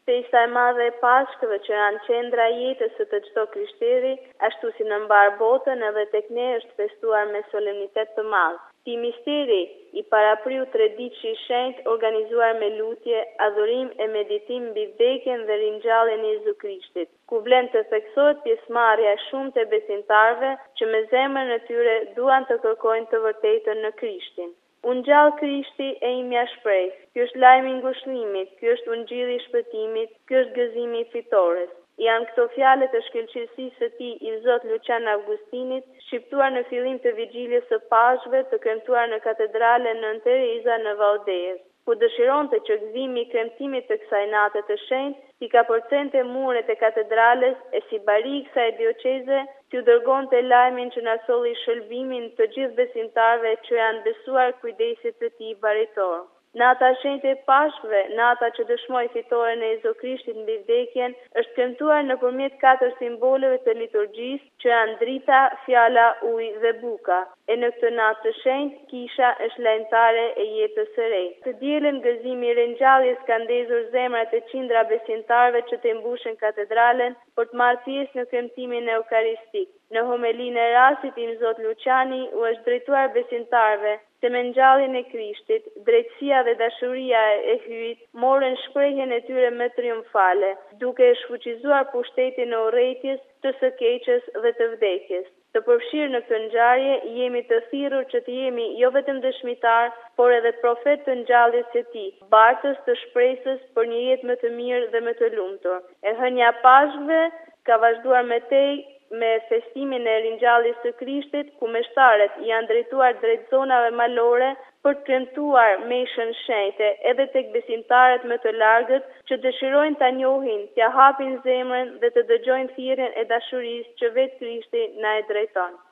Festa e madhe e Pashkëve që janë qendra e jetës së të çdo krishteri, ashtu si në mbar botën edhe tek ne është festuar me solemnitet të madh. Ky misteri i parapriu traditës së shenjtë organizuar me lutje, adhurim e meditim mbi vdekjen dhe ringjalljen e Jezu Krishtit, ku vlen të theksohet pjesëmarrja e shumtë e besimtarëve që me zemrën e tyre duan të kërkojnë të vërtetën në Krishtin. Unë gjallë Krishti e imja shpreh, ky është lajmi i ngushëllimit, ky është ungjilli i shpëtimit, ky është gëzimi i fitores. Janë këto fjalët e shkëlqësisë së tij i Zot Lucian Augustinit, shqiptuar në fillim të vigjiljes së Pashkëve të kremtuar në katedralen Nën Tereza në Valdez, ku dëshironte që gëzimi i kremtimit të kësaj nate të shenjtë si ka përcente muret e katedrales e si bari i kësaj dioqeze t'ju dërgonte lajmin që na solli shëlbimin të gjithë besimtarëve që janë besuar kujdesit të tij baritor. Nata e shenjtë e Pashkëve, nata që dëshmoi fitoren e Jezu Krishtit mbi vdekjen, është kremtuar nëpërmjet 4 simboleve të liturgjisë që janë drita, fjala, uji dhe buka. E në këtë natë të shenjtë, kisha është lajmtare e jetës së re. Të dielën gëzimi i ringjalljes ka ndezur zemrat e qindra besimtarëve që të mbushin katedralen për të marrë pjesë në kremtimin eukaristik. Në homelinë e rastit i Zot Luciani u është drejtuar besimtarëve se me ngjalljen e Krishtit, drejtësia dhe dashuria e hyjit morën shprehjen e tyre më triumfale, duke e shfuqizuar pushtetin e urrëties, të së keqes dhe të vdekjes. Të përfshirë në këtë ngjarje jemi të thirrur që të jemi jo vetëm dëshmitar, por edhe profet të ngjalljes së tij, bartës të shpresës për një jetë më të mirë dhe më të lumtur. E hënia e Pashkëve ka vazhduar me tej me festimin e ringjalljes së Krishtit, ku meshtarët janë drejtuar drejt zonave malore për të kremtuar meshën shenjte edhe tek besimtarët më të largët që dëshirojnë ta njohin, t'ia hapin zemrën dhe të dëgjojnë thirrjen e dashurisë që vetë Krishti na e drejton.